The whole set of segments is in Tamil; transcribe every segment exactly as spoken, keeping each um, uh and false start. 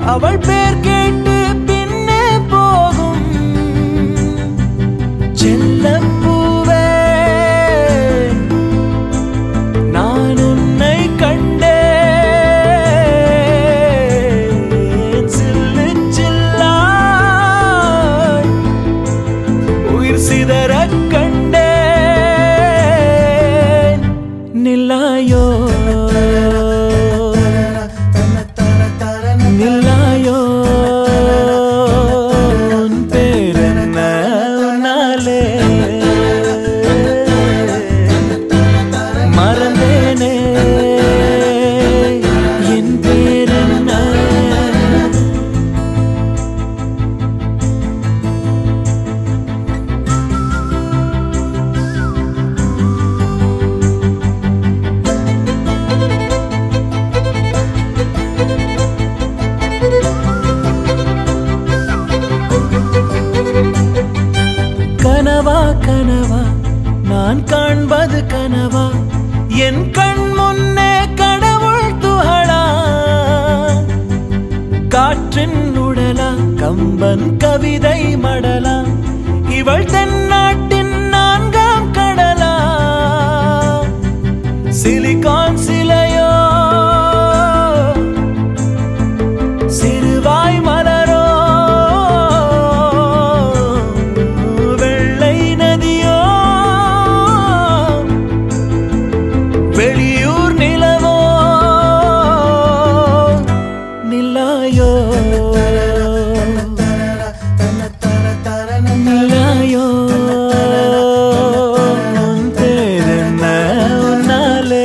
அவள் பேர் கேட்டு பின்னே போகும் செல்லப்பூவே நான் உன்னை கண்டேன் சில்லு சில்லாய் உயிர் சிதறக் கண்டேன் நில்லாயோ நில்லாயோ உன் பேரென்ன உன்னாலே மறந்தேனே என் பேரென்ன கனவா கனவா நான் காண்பது கனவா என் கண் முன்னே கடவுள் துகளா காற்றின் உடலா கம்பன் கவிதை மடலா இவள் தென்னாட்டின் நான்காம் கடலா சிலிகான் சிலையோ சிறுவாய் மலரோ வெளியூர் நிலவோ நில்லாயோ நில்லாயோ உன் பேரென்ன உன்னாலே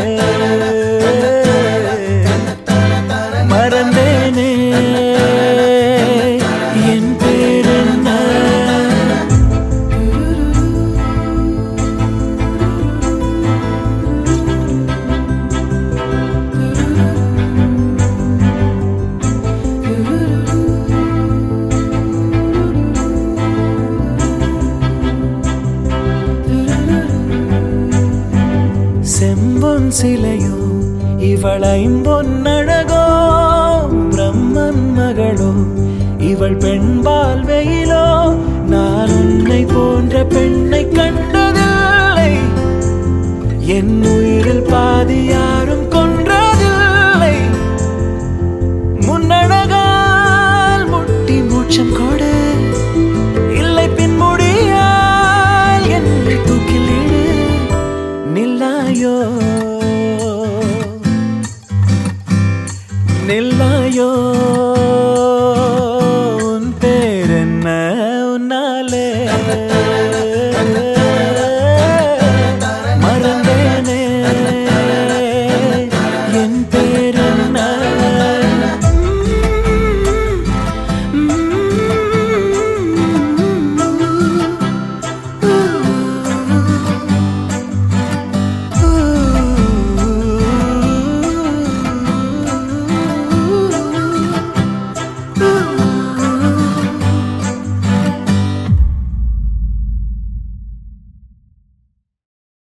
மறந்தேனே என் பேரென்ன செம்பொன் சிலையோ இவள் ஐம்பொன்னழகோ பிரம்மன் மகளோ இவள் பெண்பால் வெயிலோ நான் உன்னை போன்ற பெண்ணை கண்டதில்லை என் உயிரில் பாதி யாரும் கொன்றதில்லை முன்னழகால் முட்டி மூச்சம் கொடு இல்லை பின்முடியால் என்னை தூக்கிலிடு நில்லாயோ நில்லாயோ